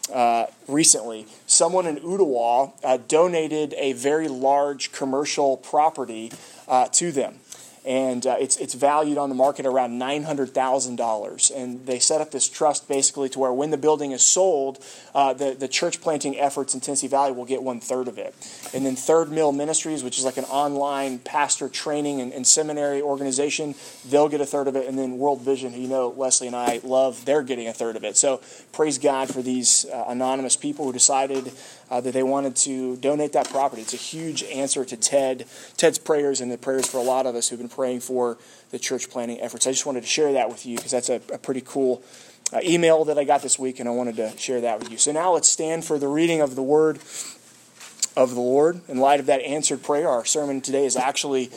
recently. Someone in Ottawa donated a very large commercial property to them. And it's valued on the market around $900,000. And they set up this trust basically to where when the building is sold, the church planting efforts in Tennessee Valley will get 1/3 of it. And then Third Mill Ministries, which is like an online pastor training and seminary organization, they'll get 1/3 of it. And then World Vision, who you know Leslie and I love, they're getting 1/3 of it. So praise God for these anonymous people who decided that they wanted to donate that property. It's a huge answer to Ted's prayers and the prayers for a lot of us who've been praying for the church planting efforts. I just wanted to share that with you because that's a pretty cool email that I got this week, and I wanted to share that with you. So now let's stand for the reading of the word of the Lord. In light of that answered prayer, our sermon today is actually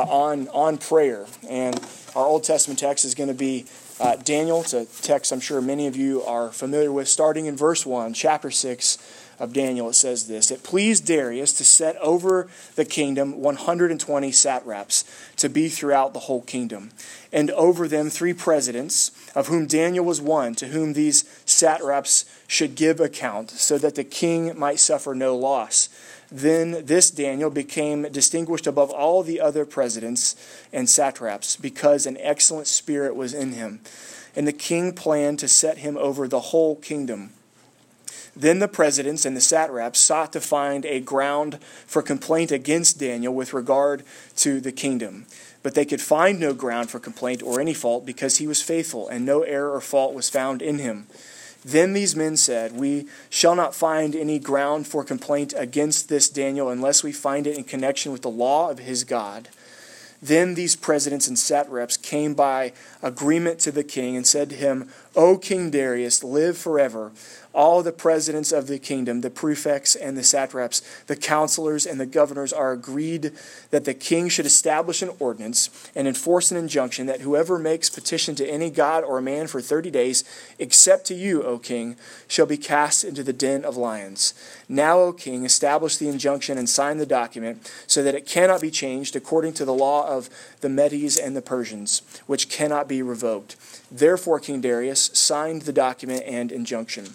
on prayer. And our Old Testament text is going to be Daniel. It's a text I'm sure many of you are familiar with. Starting in verse 1, chapter 6 of Daniel, it says this: It pleased Darius to set over the kingdom 120 satraps to be throughout the whole kingdom, and over them 3 presidents, of whom Daniel was one, to whom these satraps should give account, so that the king might suffer no loss. Then this Daniel became distinguished above all the other presidents and satraps, because an excellent spirit was in him, and the king planned to set him over the whole kingdom. Then the presidents and the satraps sought to find a ground for complaint against Daniel with regard to the kingdom. But they could find no ground for complaint or any fault, because he was faithful, and no error or fault was found in him. Then these men said, We shall not find any ground for complaint against this Daniel unless we find it in connection with the law of his God. Then these presidents and satraps came by agreement to the king and said to him, O King Darius, live forever. All the presidents of the kingdom, the prefects and the satraps, the counselors and the governors are agreed that the king should establish an ordinance and enforce an injunction that whoever makes petition to any god or man for 30 days, except to you, O king, shall be cast into the den of lions. Now, O king, establish the injunction and sign the document so that it cannot be changed according to the law of the Medes and the Persians, which cannot be revoked. Therefore, King Darius signed the document and injunction.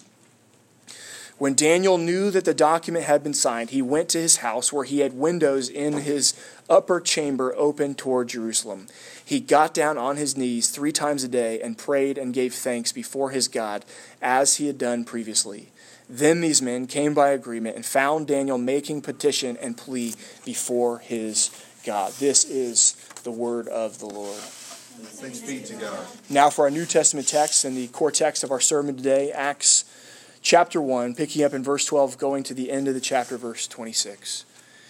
When Daniel knew that the document had been signed, he went to his house where he had windows in his upper chamber open toward Jerusalem. He got down on his knees 3 times a day and prayed and gave thanks before his God, as he had done previously. Then these men came by agreement and found Daniel making petition and plea before his God. This is the word of the Lord. Thanks be to God. Now for our New Testament text and the core text of our sermon today, Acts chapter 1, picking up in verse 12, going to the end of the chapter, verse 26.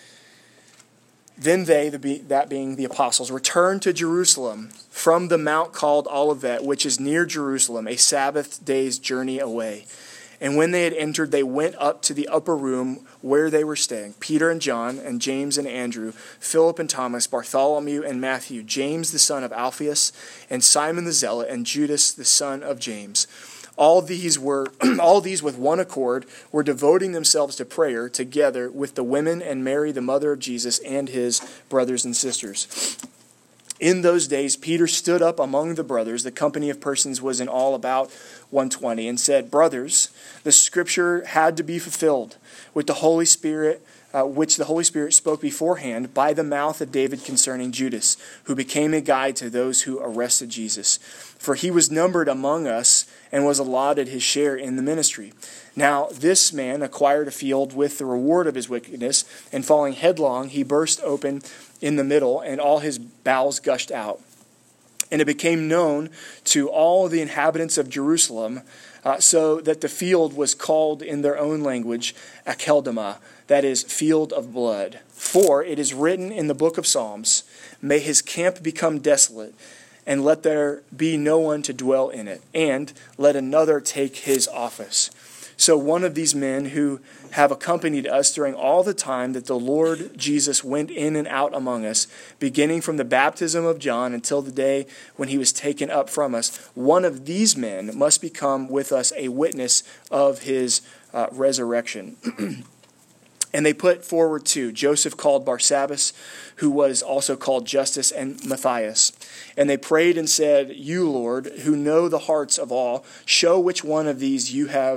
Then they, that being the apostles, returned to Jerusalem from the mount called Olivet, which is near Jerusalem, a Sabbath day's journey away. And when they had entered, they went up to the upper room where they were staying, Peter and John and James and Andrew, Philip and Thomas, Bartholomew and Matthew, James the son of Alphaeus, and Simon the Zealot, and Judas the son of James. All these with one accord were devoting themselves to prayer together with the women and Mary, the mother of Jesus, and his brothers and sisters. In those days, Peter stood up among the brothers. The company of persons was in all about 120, and said, Brothers, the scripture had to be fulfilled with the Holy Spirit, which the Holy Spirit spoke beforehand by the mouth of David concerning Judas, who became a guide to those who arrested Jesus. For he was numbered among us and was allotted his share in the ministry. Now this man acquired a field with the reward of his wickedness, and falling headlong, he burst open in the middle, and all his bowels gushed out. And it became known to all the inhabitants of Jerusalem, so that the field was called in their own language Akeldama, that is, field of blood. For it is written in the book of Psalms, May his camp become desolate, and let there be no one to dwell in it, and let another take his office. So one of these men who have accompanied us during all the time that the Lord Jesus went in and out among us, beginning from the baptism of John until the day when he was taken up from us, one of these men must become with us a witness of his resurrection. And they put forward 2, Joseph called Barsabbas, who was also called Justus, and Matthias. And they prayed and said, You, Lord, who know the hearts of all, show which one of these you have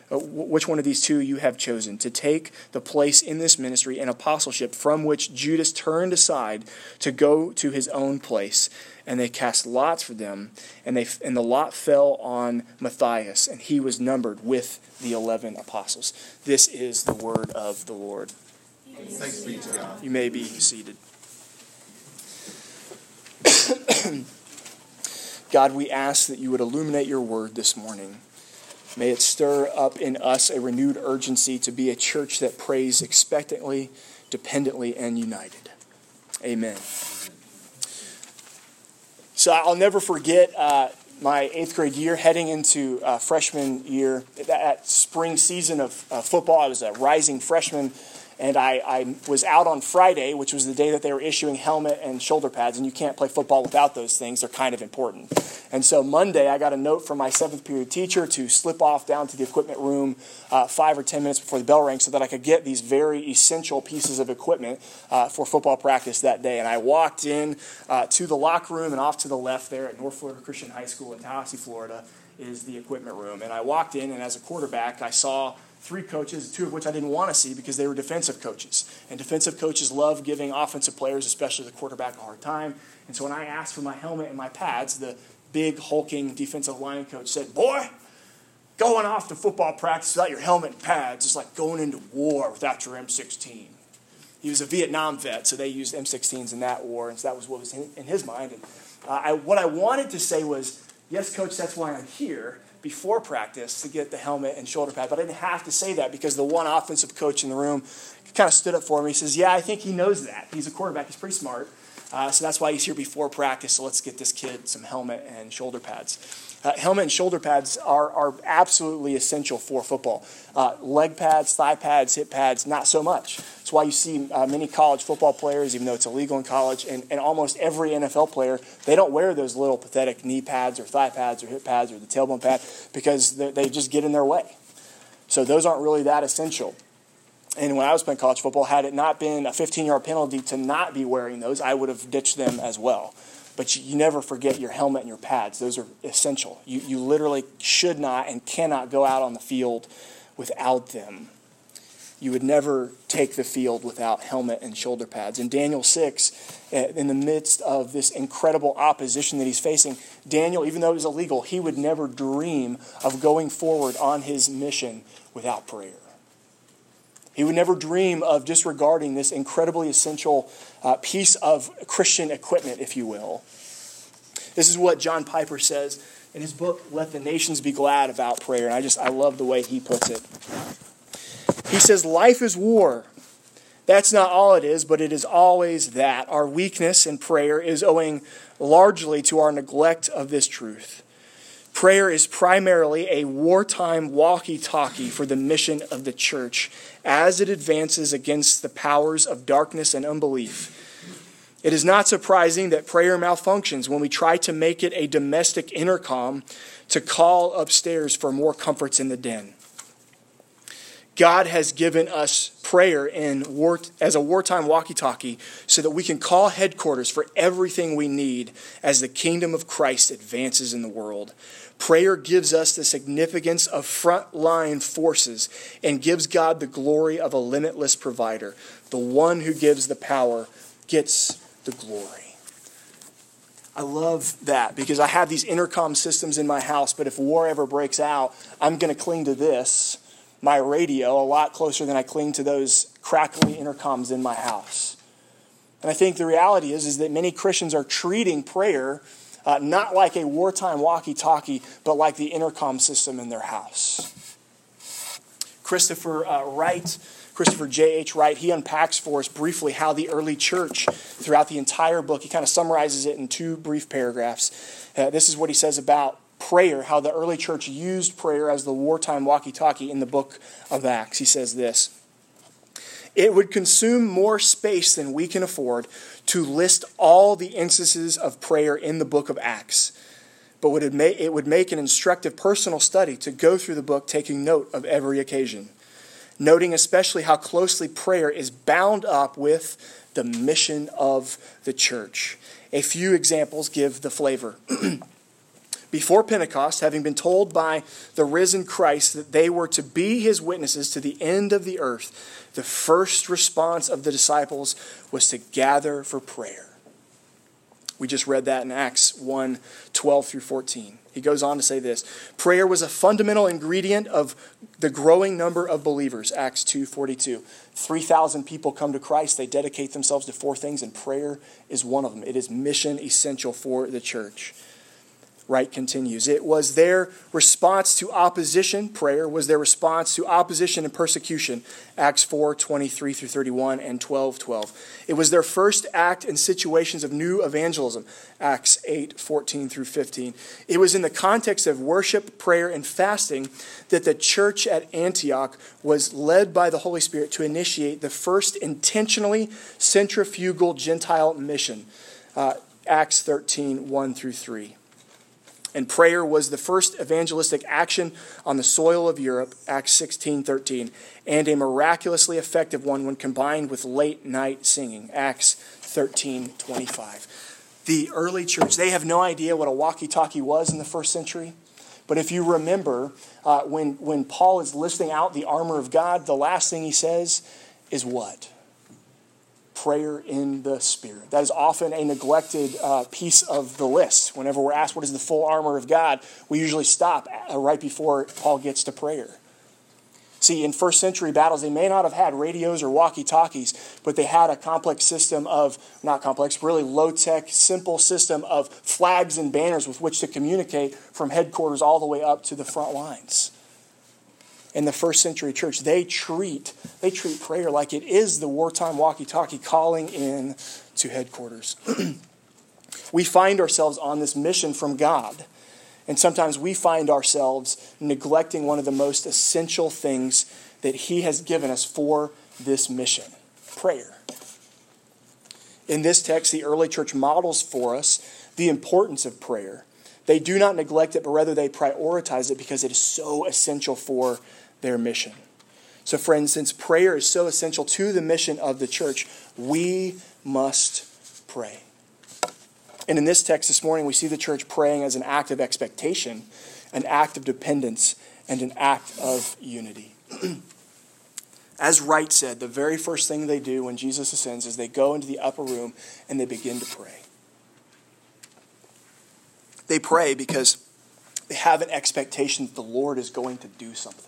which one of these two you have chosen to take the place in this ministry and apostleship from which Judas turned aside to go to his own place. And they cast lots for them, and the lot fell on Matthias, and he was numbered with the 11 apostles. This is the word of the Lord. Thanks be to God. You may be seated. God, we ask that you would illuminate your word this morning. May it stir up in us a renewed urgency to be a church that prays expectantly, dependently, and united. Amen. So I'll never forget my 8th grade year heading into freshman year. That spring season of football, I was a rising freshman, and I was out on Friday, which was the day that they were issuing helmet and shoulder pads, and you can't play football without those things. They're kind of important. And so Monday, I got a note from my 7th period teacher to slip off down to the equipment room 5 or 10 minutes before the bell rang so that I could get these very essential pieces of equipment for football practice that day. And I walked in to the locker room, and off to the left there at North Florida Christian High School in Tallahassee, Florida, is the equipment room. And I walked in, and as a quarterback, I saw 3 coaches, 2 of which I didn't want to see because they were defensive coaches. And defensive coaches love giving offensive players, especially the quarterback, a hard time. And so when I asked for my helmet and my pads, the big, hulking defensive line coach said, "Boy, going off to football practice without your helmet and pads is like going into war without your M16. He was a Vietnam vet, so they used M16s in that war, and so that was what was in his mind. And what I wanted to say was, yes, Coach, that's why I'm here before practice to get the helmet and shoulder pad. But I didn't have to say that because the one offensive coach in the room kind of stood up for me. He says, yeah, I think he knows that. He's a quarterback. He's pretty smart. So that's why he's here before practice. So let's get this kid some helmet and shoulder pads. Helmet and shoulder pads are absolutely essential for football. Leg pads, thigh pads, hip pads, not so much. That's why you see many college football players, even though it's illegal in college, and almost every NFL player, they don't wear those little pathetic knee pads or thigh pads or hip pads or the tailbone pad because they just get in their way. So those aren't really that essential. And when I was playing college football, had it not been a 15-yard penalty to not be wearing those, I would have ditched them as well. But you never forget your helmet and your pads. Those are essential. You literally should not and cannot go out on the field without them. You would never take the field without helmet and shoulder pads. In Daniel 6, in the midst of this incredible opposition that he's facing, Daniel, even though it was illegal, he would never dream of going forward on his mission without prayer. He would never dream of disregarding this incredibly essential piece of Christian equipment, if you will. This is what John Piper says in his book, Let the Nations Be Glad, about prayer. And I love the way he puts it. He says, life is war. That's not all it is, but it is always that. Our weakness in prayer is owing largely to our neglect of this truth. Prayer is primarily a wartime walkie-talkie for the mission of the church as it advances against the powers of darkness and unbelief. It is not surprising that prayer malfunctions when we try to make it a domestic intercom to call upstairs for more comforts in the den. God has given us prayer as a wartime walkie-talkie so that we can call headquarters for everything we need as the kingdom of Christ advances in the world. Prayer gives us the significance of frontline forces and gives God the glory of a limitless provider. The one who gives the power gets the glory. I love that because I have these intercom systems in my house, but if war ever breaks out, I'm going to cling to this, my radio, a lot closer than I cling to those crackly intercoms in my house. And I think the reality is that many Christians are treating prayer not like a wartime walkie-talkie, but like the intercom system in their house. Christopher J.H. Wright, he unpacks for us briefly how the early church, throughout the entire book, he kind of summarizes it in 2 brief paragraphs. This is what he says about prayer, how the early church used prayer as the wartime walkie-talkie in the book of Acts. He says this: it would consume more space than we can afford to list all the instances of prayer in the book of Acts, but it would make an instructive personal study to go through the book taking note of every occasion, noting especially how closely prayer is bound up with the mission of the church. A few examples give the flavor. Before Pentecost, having been told by the risen Christ that they were to be his witnesses to the end of the earth, the first response of the disciples was to gather for prayer. We just read that in Acts 1:12 through 14. He goes on to say this: prayer was a fundamental ingredient of the growing number of believers. Acts 2:42. 3,000 people come to Christ. They dedicate themselves to 4 things, and prayer is one of them. It is mission essential for the church. Wright continues, it was their response to opposition, prayer was their response to opposition and persecution, Acts 4:23 through 31 and 12:12. It was their first act in situations of new evangelism, Acts 8:14 through 15. It was in the context of worship, prayer, and fasting that the church at Antioch was led by the Holy Spirit to initiate the first intentionally centrifugal Gentile mission, Acts 13:1 through 3. And prayer was the first evangelistic action on the soil of Europe, Acts 16:13, and a miraculously effective one when combined with late night singing, Acts 13:25. The early church, they have no idea what a walkie-talkie was in the first century. But if you remember, when Paul is listing out the armor of God, the last thing he says is what? Prayer in the Spirit. That is often a neglected piece of the list. Whenever we're asked what is the full armor of God, we usually stop right before Paul gets to prayer. See, in first century battles, they may not have had radios or walkie-talkies, but they had a complex system of, not complex, really low-tech, simple system of flags and banners with which to communicate from headquarters all the way up to the front lines. In the first century church, they treat prayer like it is the wartime walkie-talkie calling in to headquarters. We find ourselves on this mission from God, and sometimes we find ourselves neglecting one of the most essential things that he has given us for this mission, prayer. In this text, the early church models for us the importance of prayer. They do not neglect it, but rather they prioritize it because it is so essential for their mission. So friends, since prayer is so essential to the mission of the church, we must pray. And in this text this morning, we see the church praying as an act of expectation, an act of dependence, and an act of unity. As Wright said, the very first thing they do when Jesus ascends is they go into the upper room and they begin to pray. They pray because they have an expectation that the Lord is going to do something.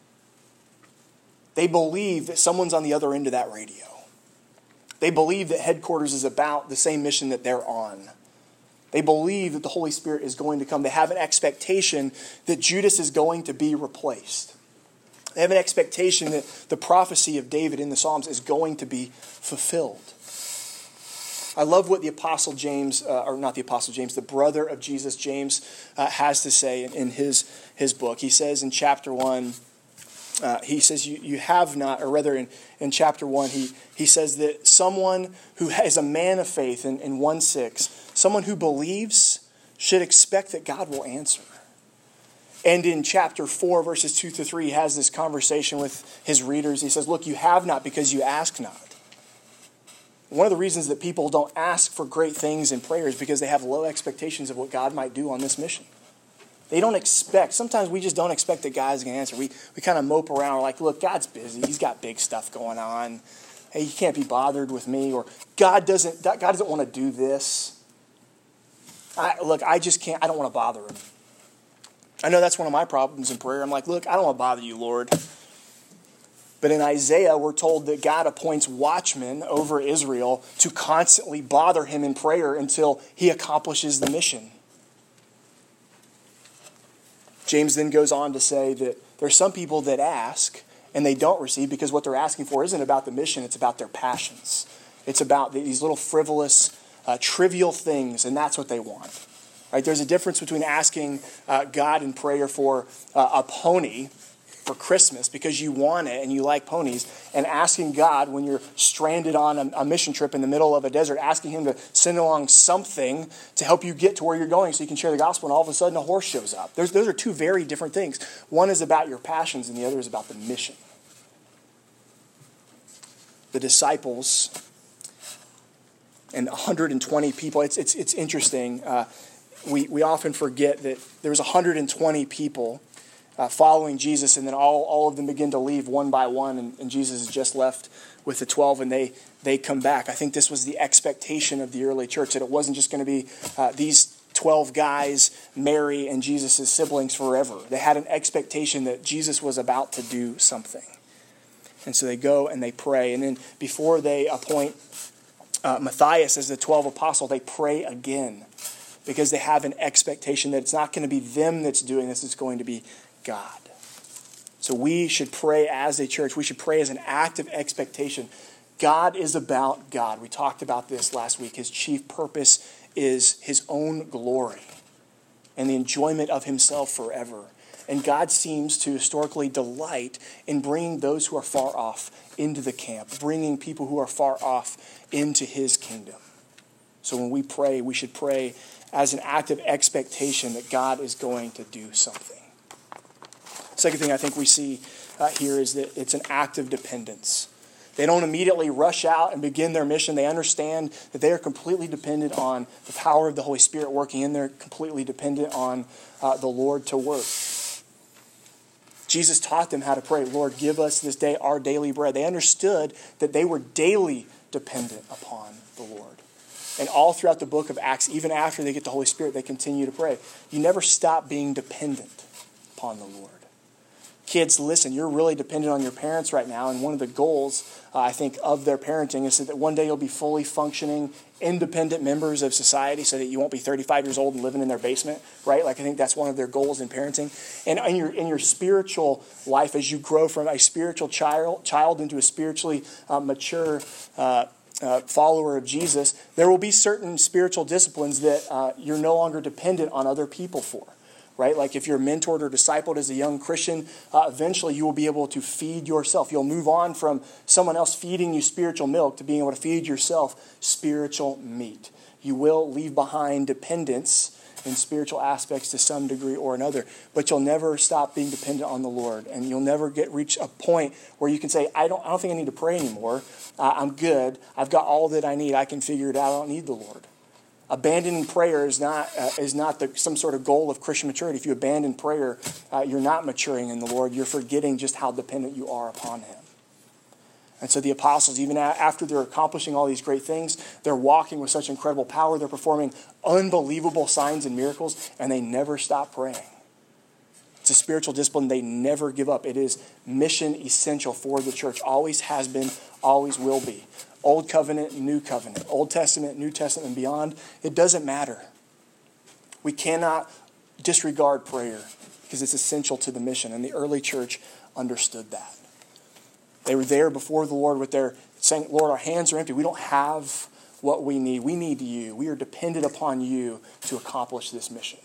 They believe that someone's on the other end of that radio. They believe that headquarters is about the same mission that they're on. They believe that the Holy Spirit is going to come. They have an expectation that Judas is going to be replaced. They have an expectation that the prophecy of David in the Psalms is going to be fulfilled. I love what the Apostle James, the brother of Jesus, James, has to say in his book. He says in chapter 1, he says, you have not, or rather in chapter 1, he says that someone who is a man of faith in 1:6, someone who believes should expect that God will answer. And in chapter 4, verses 2 to 3, he has this conversation with his readers. He says, look, you have not because you ask not. One of the reasons that people don't ask for great things in prayer is because they have low expectations of what God might do on this mission. They don't expect, sometimes we just don't expect that God's going to answer. We kind of mope around, we're like, look, God's busy. He's got big stuff going on. Hey, you can't be bothered with me. Or God doesn't want to do this. I don't want to bother him. I know that's one of my problems in prayer. I'm like, look, I don't want to bother you, Lord. But in Isaiah, we're told that God appoints watchmen over Israel to constantly bother him in prayer until he accomplishes the mission. James then goes on to say that there are some people that ask and they don't receive because what they're asking for isn't about the mission, it's about their passions. It's about these little frivolous, trivial things, and that's what they want. Right? There's a difference between asking God in prayer for a pony for Christmas because you want it and you like ponies, and asking God when you're stranded on a mission trip in the middle of a desert, asking him to send along something to help you get to where you're going so you can share the gospel, and all of a sudden a horse shows up. Those are two very different things. One is about your passions and the other is about the mission. The disciples and 120 people, it's interesting. we often forget that there was 120 people following Jesus, and then all of them begin to leave one by one, and Jesus is just left with the 12, and they come back. I think this was the expectation of the early church, that it wasn't just going to be these 12 guys, Mary and Jesus' siblings forever. They had an expectation that Jesus was about to do something. And so they go and they pray. And then before they appoint Matthias as the 12 apostle, they pray again, because they have an expectation that it's not going to be them that's doing this, it's going to be God. So we should pray as a church. We should pray as an act of expectation. God is about God. We talked about this last week. His chief purpose is his own glory and the enjoyment of himself forever. And God seems to historically delight in bringing those who are far off into the camp, bringing people who are far off into his kingdom. So when we pray, we should pray as an act of expectation that God is going to do something. Second thing I think we see here is that it's an act of dependence. They don't immediately rush out and begin their mission. They understand that they are completely dependent on the power of the Holy Spirit working in there, completely dependent on the Lord to work. Jesus taught them how to pray. Lord, give us this day our daily bread. They understood that they were daily dependent upon the Lord. And all throughout the book of Acts, even after they get the Holy Spirit, they continue to pray. You never stop being dependent upon the Lord. Kids, listen, you're really dependent on your parents right now, and one of the goals, I think, of their parenting is that one day you'll be fully functioning, independent members of society, so that you won't be 35 years old and living in their basement, right? Like, I think that's one of their goals in parenting. And in your spiritual life, as you grow from a spiritual child into a spiritually mature follower of Jesus, there will be certain spiritual disciplines that you're no longer dependent on other people for. Right? Like if you're mentored or discipled as a young Christian, eventually you will be able to feed yourself. You'll move on from someone else feeding you spiritual milk to being able to feed yourself spiritual meat. You will leave behind dependence in spiritual aspects to some degree or another, but you'll never stop being dependent on the Lord, and you'll never reach a point where you can say, I don't think I need to pray anymore. I'm good. I've got all that I need. I can figure it out. I don't need the Lord. Abandoning prayer is not some sort of goal of Christian maturity. If you abandon prayer, you're not maturing in the Lord. You're forgetting just how dependent you are upon him. And so the apostles, even after they're accomplishing all these great things, they're walking with such incredible power. They're performing unbelievable signs and miracles, and they never stop praying. It's a spiritual discipline they never give up. It is mission essential for the church. Always has been, always will be. Old covenant, new covenant, Old Testament, New Testament, and beyond. It doesn't matter. We cannot disregard prayer because it's essential to the mission. And the early church understood that. They were there before the Lord with their saying, Lord, our hands are empty. We don't have what we need. We need you. We are dependent upon you to accomplish this mission.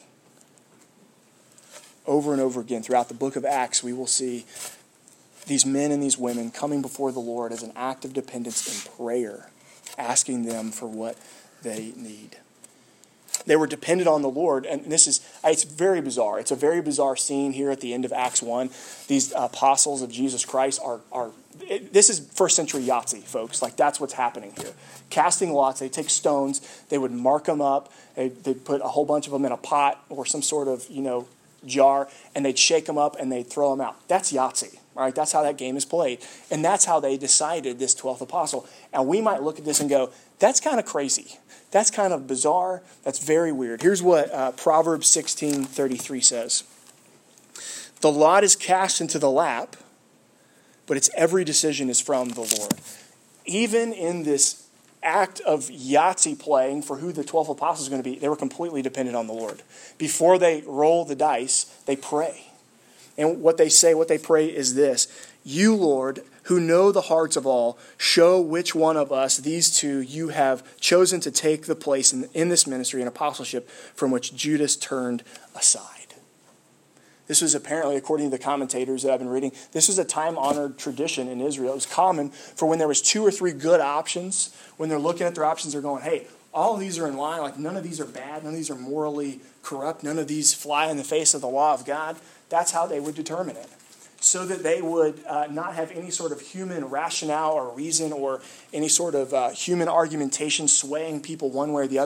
Over and over again throughout the book of Acts, we will see these men and these women coming before the Lord as an act of dependence in prayer, asking them for what they need. They were dependent on the Lord, and it's very bizarre. It's a very bizarre scene here at the end of Acts 1. These apostles of Jesus Christ this is first century Yahtzee, folks. Like, that's what's happening here. Casting lots, they take stones, they would mark them up, they'd put a whole bunch of them in a pot or some sort of, jar, and they'd shake them up and they'd throw them out. That's Yahtzee. All right, that's how that game is played. And that's how they decided this 12th apostle. And we might look at this and go, that's kind of crazy. That's kind of bizarre. That's very weird. Here's what Proverbs 16:33 says. The lot is cast into the lap, but its every decision is from the Lord. Even in this act of Yahtzee playing for who the 12th apostle is going to be, they were completely dependent on the Lord. Before they roll the dice, they pray. And what they pray is this: you, Lord, who know the hearts of all, show which one of us, these two, you have chosen to take the place in this ministry and apostleship from which Judas turned aside. This was apparently, according to the commentators that I've been reading, this was a time-honored tradition in Israel. It was common for when there was 2 or 3 good options, when they're looking at their options, they're going, hey, all of these are in line. Like, none of these are bad. None of these are morally corrupt. None of these fly in the face of the law of God. That's how they would determine it, so that they would not have any sort of human rationale or reason or any sort of human argumentation swaying people one way or the other.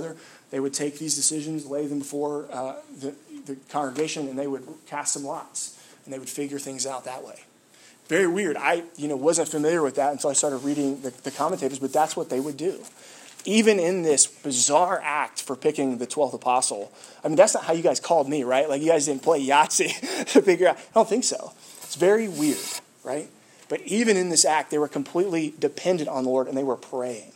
They would take these decisions, lay them before the congregation, and they would cast some lots, and they would figure things out that way. Very weird. I wasn't familiar with that until I started reading the commentators, but that's what they would do. Even in this bizarre act for picking the 12th apostle, I mean, that's not how you guys called me, right? Like, you guys didn't play Yahtzee to figure out. I don't think so. It's very weird, right? But even in this act, they were completely dependent on the Lord, and they were praying.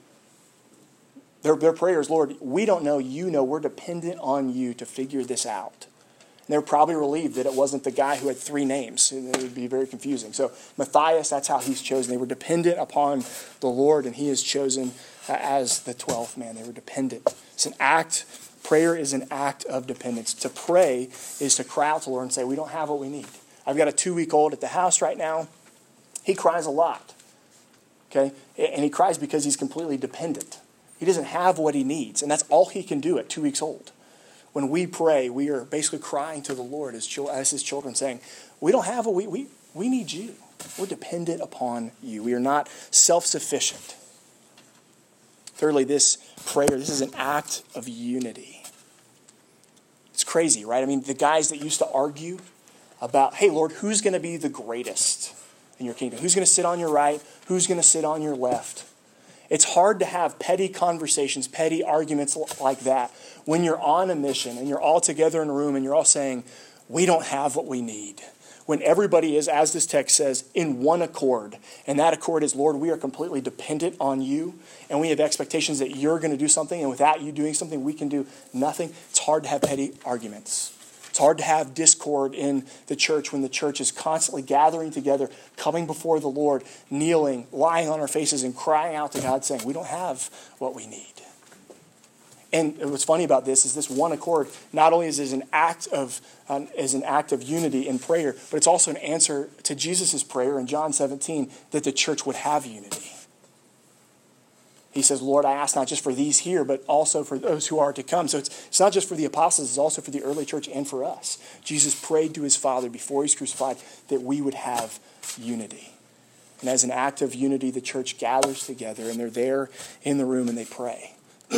Their prayer is, Lord, we don't know, you know, we're dependent on you to figure this out. And they were probably relieved that it wasn't the guy who had 3 names. And it would be very confusing. So Matthias, that's how he's chosen. They were dependent upon the Lord, and he is chosen as the 12th man. They were dependent. It's an act. Prayer is an act of dependence. To pray is to cry out to the Lord and say, we don't have what we need. I've got a 2-week-old at the house right now. He cries a lot. Okay? And he cries because he's completely dependent. He doesn't have what he needs, and that's all he can do at 2 weeks old. When we pray, we are basically crying to the Lord as his children, saying, we don't have what we need you. We're dependent upon you. We are not self-sufficient. Thirdly, this prayer, this is an act of unity. It's crazy, right? I mean, the guys that used to argue about, hey, Lord, who's going to be the greatest in your kingdom? Who's going to sit on your right? Who's going to sit on your left? It's hard to have petty conversations, petty arguments like that when you're on a mission and you're all together in a room and you're all saying, we don't have what we need. When everybody is, as this text says, in one accord. And that accord is, Lord, we are completely dependent on you. And we have expectations that you're going to do something. And without you doing something, we can do nothing. It's hard to have petty arguments. It's hard to have discord in the church when the church is constantly gathering together, coming before the Lord, kneeling, lying on our faces, and crying out to God, saying, we don't have what we need. And what's funny about this is this one accord not only is an act of unity in prayer, but it's also an answer to Jesus' prayer in John 17 that the church would have unity. He says, Lord, I ask not just for these here, but also for those who are to come. So it's not just for the apostles, it's also for the early church and for us. Jesus prayed to his Father before he's crucified that we would have unity. And as an act of unity, the church gathers together, and they're there in the room and they pray.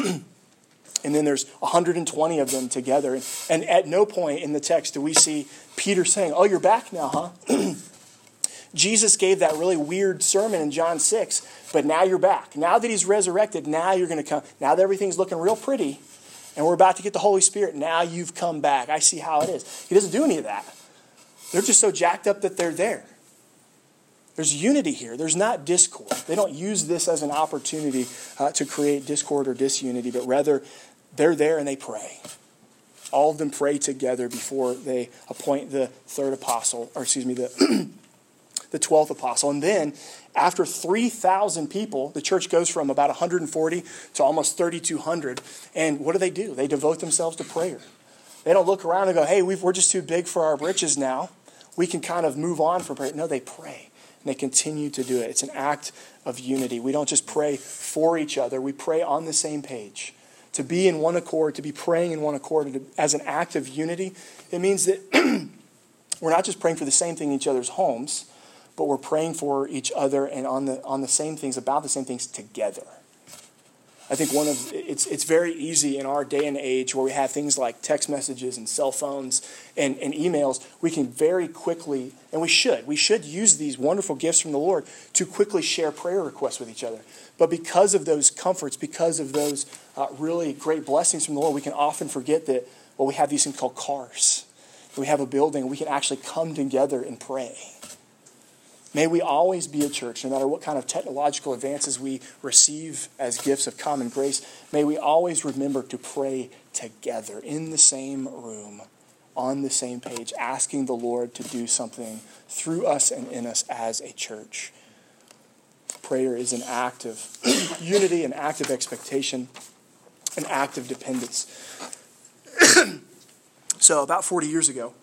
And then there's 120 of them together. And at no point in the text do we see Peter saying, oh, you're back now, huh? Jesus gave that really weird sermon in John 6, but now you're back. Now that he's resurrected, now you're going to come. Now that everything's looking real pretty, and we're about to get the Holy Spirit, now you've come back. I see how it is. He doesn't do any of that. They're just so jacked up that they're there. There's unity here. There's not discord. They don't use this as an opportunity to create discord or disunity, but rather they're there and they pray. All of them pray together before they appoint the third apostle, or excuse me, the 12th apostle. And then after 3,000 people, the church goes from about 140 to almost 3,200. And what do? They devote themselves to prayer. They don't look around and go, hey, we're just too big for our britches now. We can kind of move on from prayer. No, they pray. And they continue to do it. It's an act of unity. We don't just pray for each other. We pray on the same page. To be in one accord, to be praying in one accord as an act of unity, it means that we're not just praying for the same thing in each other's homes, but we're praying for each other and on the same things, about the same things together. I think it's very easy in our day and age where we have things like text messages and cell phones and emails, we can very quickly, and we should use these wonderful gifts from the Lord to quickly share prayer requests with each other. But because of those comforts, because of those really great blessings from the Lord, we can often forget that, well, we have these things called cars. We have a building, we can actually come together and pray. May we always be a church, no matter what kind of technological advances we receive as gifts of common grace, may we always remember to pray together in the same room, on the same page, asking the Lord to do something through us and in us as a church. Prayer is an act of unity, an act of expectation, an act of dependence. So about 40 years ago,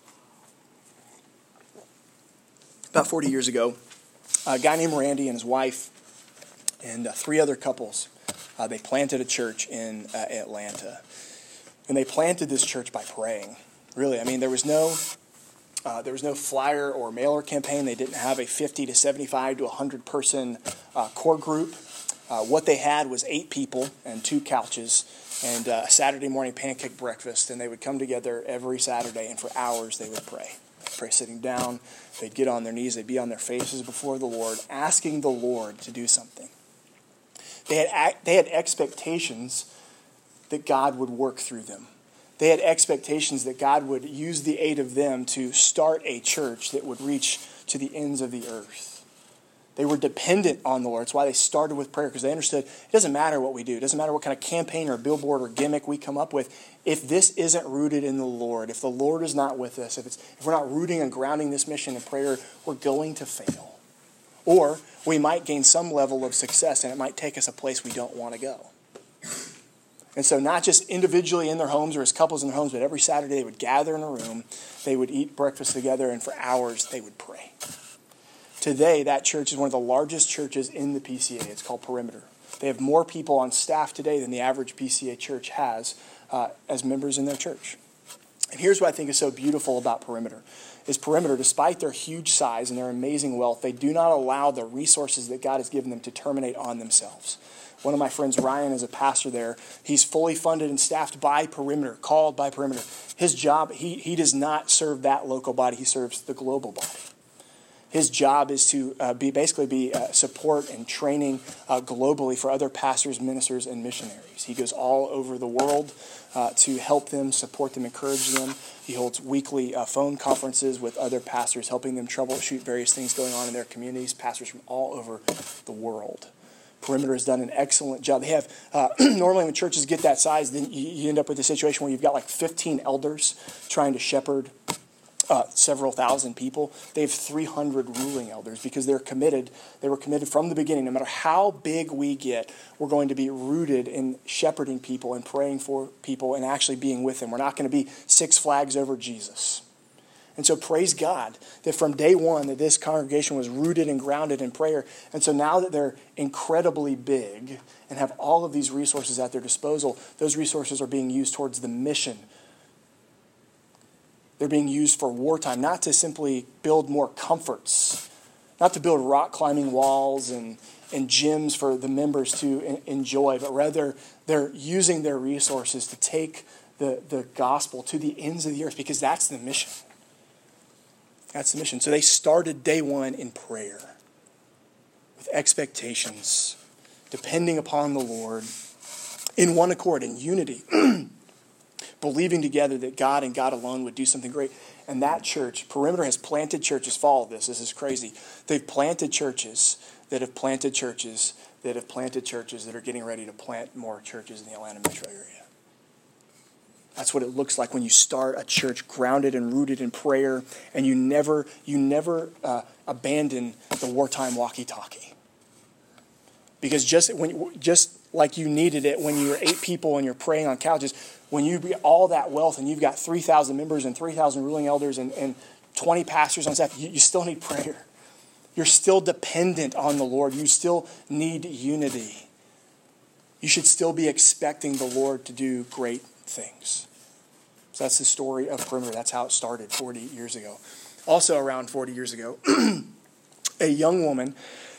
a guy named Randy and his wife and 3 other couples, they planted a church in Atlanta. And they planted this church by praying. Really, I mean, there was no flyer or mailer campaign. They didn't have a 50 to 75 to 100 person core group. What they had was 8 people and 2 couches and a Saturday morning pancake breakfast, and they would come together every Saturday, and for hours they would pray. They'd pray sitting down, they'd get on their knees, they'd be on their faces before the Lord, asking the Lord to do something. They had expectations that God would work through them. They had expectations that God would use the 8 of them to start a church that would reach to the ends of the earth. They were dependent on the Lord. That's why they started with prayer, because they understood it doesn't matter what we do. It doesn't matter what kind of campaign or billboard or gimmick we come up with. If this isn't rooted in the Lord, if the Lord is not with us, if we're not rooting and grounding this mission in prayer, we're going to fail. Or we might gain some level of success, and it might take us a place we don't want to go. And so not just individually in their homes or as couples in their homes, but every Saturday they would gather in a room, they would eat breakfast together, and for hours they would pray. Today, that church is one of the largest churches in the PCA. It's called Perimeter. They have more people on staff today than the average PCA church has as members in their church. And here's what I think is so beautiful about Perimeter. Is Perimeter, despite their huge size and their amazing wealth, they do not allow the resources that God has given them to terminate on themselves. One of my friends, Ryan, is a pastor there. He's fully funded and staffed by Perimeter, called by Perimeter. His job, he does not serve that local body. He serves the global body. His job is to be support and training globally for other pastors, ministers, and missionaries. He goes all over the world to help them, support them, encourage them. He holds weekly phone conferences with other pastors, helping them troubleshoot various things going on in their communities, pastors from all over the world. Perimeter has done an excellent job. They have, normally when churches get that size, then you end up with a situation where you've got like 15 elders trying to shepherd several thousand people. They have 300 ruling elders because they're committed. They were committed from the beginning. No matter how big we get, we're going to be rooted in shepherding people and praying for people and actually being with them. We're not going to be Six Flags over Jesus. And so praise God that from day one that this congregation was rooted and grounded in prayer. And so now that they're incredibly big and have all of these resources at their disposal, those resources are being used towards the mission. They're being used for wartime, not to simply build more comforts, not to build rock climbing walls and gyms for the members to enjoy, but rather they're using their resources to take the gospel to the ends of the earth, because that's the mission. That's the mission. So they started day one in prayer with expectations, depending upon the Lord, in one accord, in unity, believing together that God and God alone would do something great. And that church, Perimeter, has planted churches. Follow this. This is crazy. They've planted churches that have planted churches that have planted churches that are getting ready to plant more churches in the Atlanta metro area. That's what it looks like when you start a church grounded and rooted in prayer, and you never abandon the wartime walkie-talkie. Because just like you needed it when you were 8 people and you're praying on couches, when you get all that wealth and you've got 3,000 members and 3,000 ruling elders and 20 pastors on staff, you still need prayer. You're still dependent on the Lord. You still need unity. You should still be expecting the Lord to do great things. So that's the story of Perimeter. That's how it started 40 years ago. Also around 40 years ago, a young woman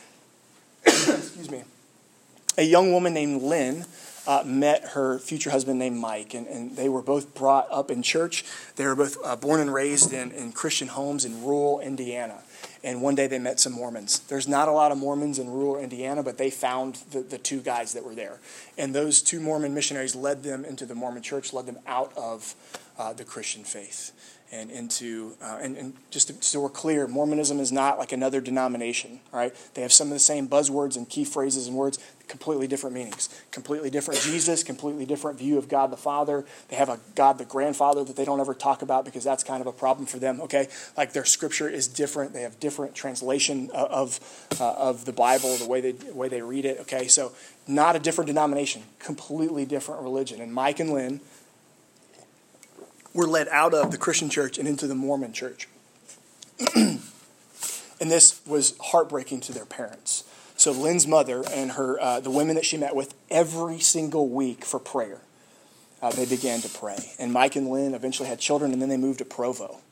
named Lynn met her future husband named Mike, and they were both brought up in church. They were both born and raised in Christian homes in rural Indiana. And one day they met some Mormons. There's not a lot of Mormons in rural Indiana, but they found the 2 guys that were there. And those 2 Mormon missionaries led them into the Mormon church, led them out of the Christian faith. And into and just so we're clear, Mormonism is not like another denomination, all right? They have some of the same buzzwords and key phrases and words, completely different meanings. Completely different Jesus, completely different view of God the Father. They have a God the Grandfather that they don't ever talk about because that's kind of a problem for them, okay? Like their scripture is different. They have different translation of the Bible, the way they read it, okay? So not a different denomination, completely different religion. And Mike and Lynn were led out of the Christian church and into the Mormon church. And this was heartbreaking to their parents. So Lynn's mother and her, the women that she met with every single week for prayer, they began to pray. And Mike and Lynn eventually had children, and then they moved to Provo.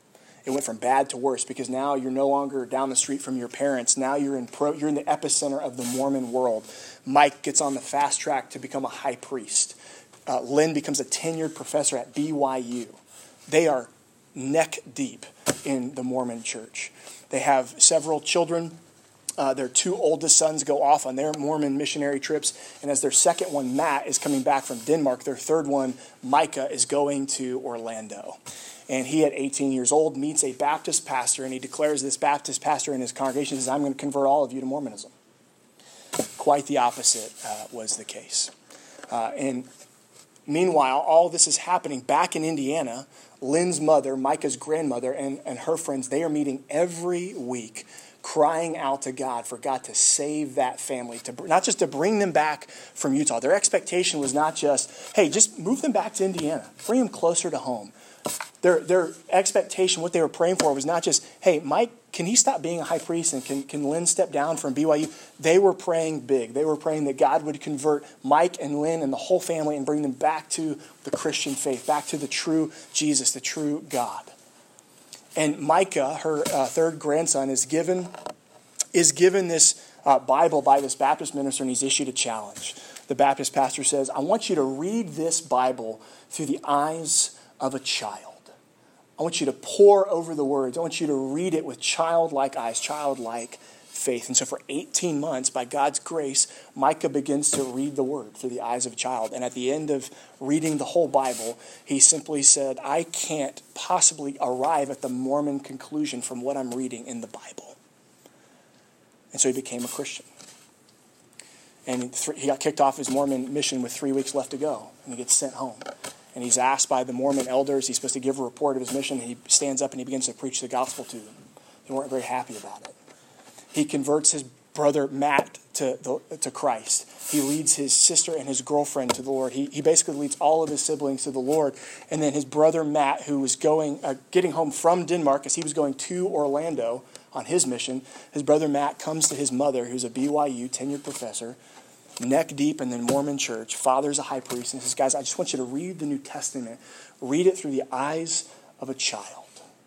It went from bad to worse because now you're no longer down the street from your parents. Now you're in the epicenter of the Mormon world. Mike gets on the fast track to become a high priest. Lynn becomes a tenured professor at BYU. They are neck deep in the Mormon church. They have several children. Their two oldest sons go off on their Mormon missionary trips. And as their second one, Matt, is coming back from Denmark, their third one, Micah, is going to Orlando. And he, at 18 years old, meets a Baptist pastor, and he declares this Baptist pastor in his congregation says, I'm going to convert all of you to Mormonism. Quite the opposite was the case. And meanwhile, all this is happening back in Indiana. Lynn's mother, Micah's grandmother, and her friends, they are meeting every week, crying out to God for God to save that family, not just to bring them back from Utah. Their expectation was not just, hey, just move them back to Indiana, bring them closer to home. Their expectation, what they were praying for, was not just, hey, Mike, can he stop being a high priest and can Lynn step down from BYU? They were praying big. They were praying that God would convert Mike and Lynn and the whole family and bring them back to the Christian faith, back to the true Jesus, the true God. And Micah, her third grandson, is given this Bible by this Baptist minister, and he's issued a challenge. The Baptist pastor says, I want you to read this Bible through the eyes of a child. I want you to pore over the words. I want you to read it with childlike eyes, childlike faith. And so for 18 months, by God's grace, Micah begins to read the word through the eyes of a child. And at the end of reading the whole Bible, he simply said, I can't possibly arrive at the Mormon conclusion from what I'm reading in the Bible. And so he became a Christian. And he got kicked off his Mormon mission with 3 weeks left to go. And he gets sent home. And he's asked by the Mormon elders, he's supposed to give a report of his mission, and he stands up and he begins to preach the gospel to them. They weren't very happy about it. He converts his brother Matt to Christ. He leads his sister and his girlfriend to the Lord. He basically leads all of his siblings to the Lord. And then his brother Matt, who was getting home from Denmark as he was going to Orlando on his mission, his brother Matt comes to his mother, who's a BYU tenured professor, neck deep in the Mormon church. Father's a high priest. And he says, guys, I just want you to read the New Testament. Read it through the eyes of a child.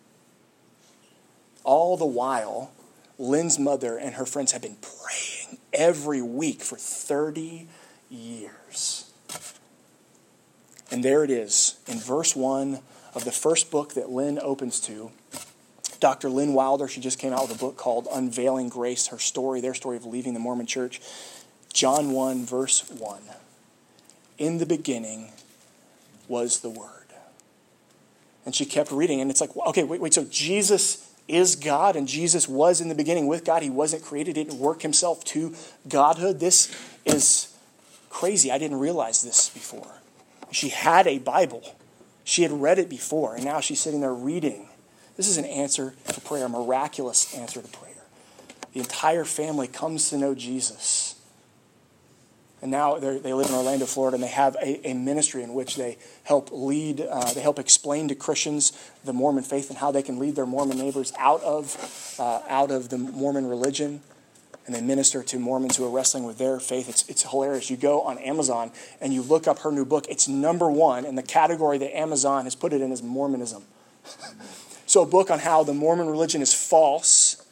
All the while, Lynn's mother and her friends have been praying every week for 30 years. And there it is, in verse 1 of the first book that Lynn opens to. Dr. Lynn Wilder, she just came out with a book called Unveiling Grace, her story, their story of leaving the Mormon church. John 1, verse 1. In the beginning was the Word. And she kept reading, and it's like, okay, wait, so Jesus is God, and Jesus was in the beginning with God. He wasn't created, didn't work himself to godhood. This is crazy. I didn't realize this before. She had a Bible. She had read it before, and now she's sitting there reading. This is an answer to prayer, a miraculous answer to prayer. The entire family comes to know Jesus. And now they live in Orlando, Florida, and they have a ministry in which they help lead, they help explain to Christians the Mormon faith and how they can lead their Mormon neighbors out of the Mormon religion. And they minister to Mormons who are wrestling with their faith. It's hilarious. You go on Amazon and you look up her new book. It's number 1 in the category that Amazon has put it in as Mormonism. So a book on how the Mormon religion is false.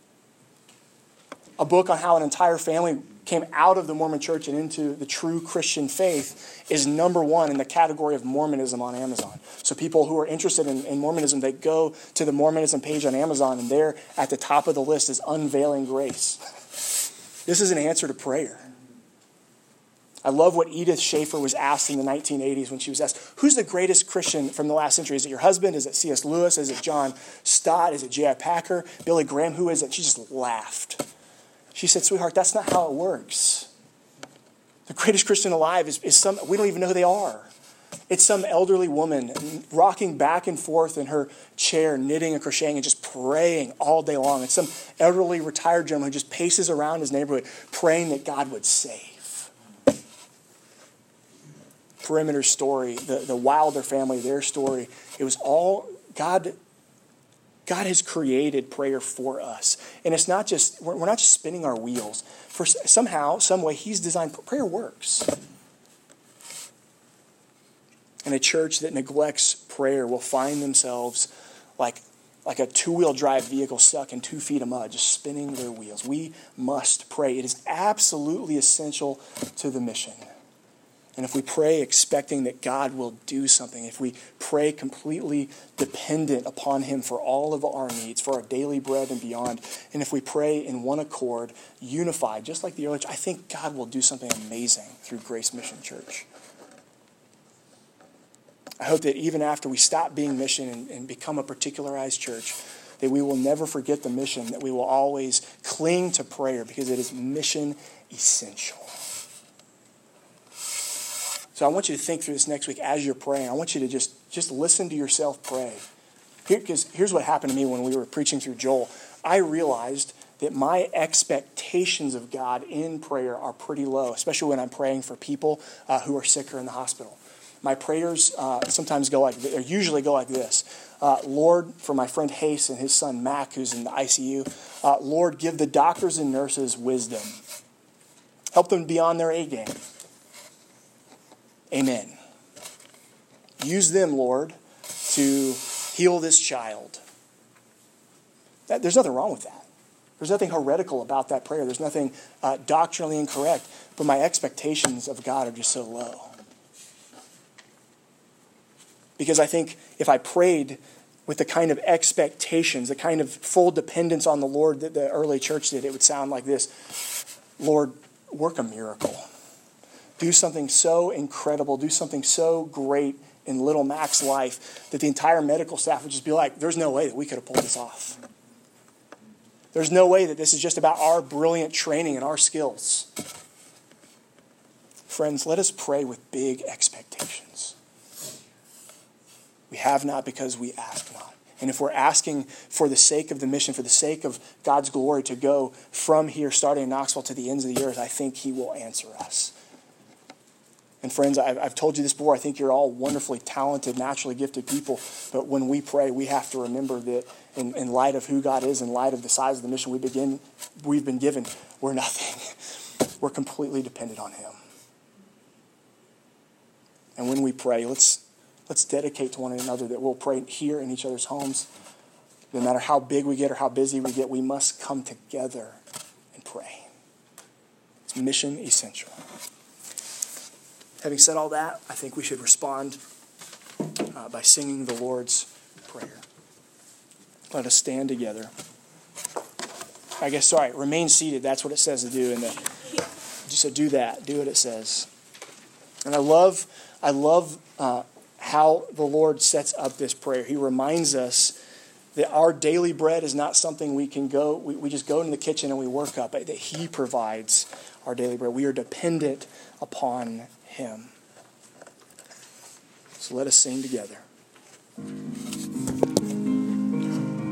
A book on how an entire family came out of the Mormon church and into the true Christian faith is number 1 in the category of Mormonism on Amazon. So people who are interested in Mormonism, they go to the Mormonism page on Amazon, and there at the top of the list is Unveiling Grace. This is an answer to prayer. I love what Edith Schaeffer was asked in the 1980s when she was asked, who's the greatest Christian from the last century? Is it your husband? Is it C.S. Lewis? Is it John Stott? Is it J.I. Packer? Billy Graham? Who is it? She just laughed. She said, sweetheart, that's not how it works. The greatest Christian alive is some, we don't even know who they are. It's some elderly woman rocking back and forth in her chair, knitting and crocheting and just praying all day long. It's some elderly retired gentleman who just paces around his neighborhood praying that God would save. Perimeter story, the Wilder family, their story, it was all God has created prayer for us. And it's not just, we're not just spinning our wheels. For somehow, some way, he's designed, prayer works. And a church that neglects prayer will find themselves like like a two-wheel drive vehicle stuck in 2 feet of mud, just spinning their wheels. We must pray. It is absolutely essential to the mission. And if we pray expecting that God will do something, if we pray completely dependent upon him for all of our needs, for our daily bread and beyond, and if we pray in one accord, unified, just like the early church, I think God will do something amazing through Grace Mission Church. I hope that even after we stop being mission and become a particularized church, that we will never forget the mission, that we will always cling to prayer because it is mission essential. So I want you to think through this next week as you're praying. I want you to just listen to yourself pray. Because here's what happened to me when we were preaching through Joel. I realized that my expectations of God in prayer are pretty low, especially when I'm praying for people who are sick or in the hospital. My prayers usually go like this. Lord, for my friend Hayes and his son Mac, who's in the ICU, Lord, give the doctors and nurses wisdom. Help them be on their A game. Amen. Use them, Lord, to heal this child. There's nothing wrong with that. There's nothing heretical about that prayer. There's nothing doctrinally incorrect. But my expectations of God are just so low. Because I think if I prayed with the kind of expectations, the kind of full dependence on the Lord that the early church did, it would sound like this. Lord, work a miracle. Do something so incredible, do something so great in little Mac's life that the entire medical staff would just be like, there's no way that we could have pulled this off. There's no way that this is just about our brilliant training and our skills. Friends, let us pray with big expectations. We have not because we ask not. And if we're asking for the sake of the mission, for the sake of God's glory to go from here, starting in Knoxville, to the ends of the earth, I think he will answer us. And friends, I've told you this before, I think you're all wonderfully talented, naturally gifted people. But when we pray, we have to remember that in light of who God is, in light of the size of the mission we've been given, we're nothing. We're completely dependent on him. And when we pray, let's dedicate to one another that we'll pray here in each other's homes. No matter how big we get or how busy we get, we must come together and pray. It's mission essential. Having said all that, I think we should respond by singing the Lord's Prayer. Let us stand together. Remain seated. That's what it says to do. So do that. Do what it says. And I love how the Lord sets up this prayer. He reminds us that our daily bread is not something we just go into the kitchen and we work up. That he provides our daily bread. We are dependent upon him. So let us sing together.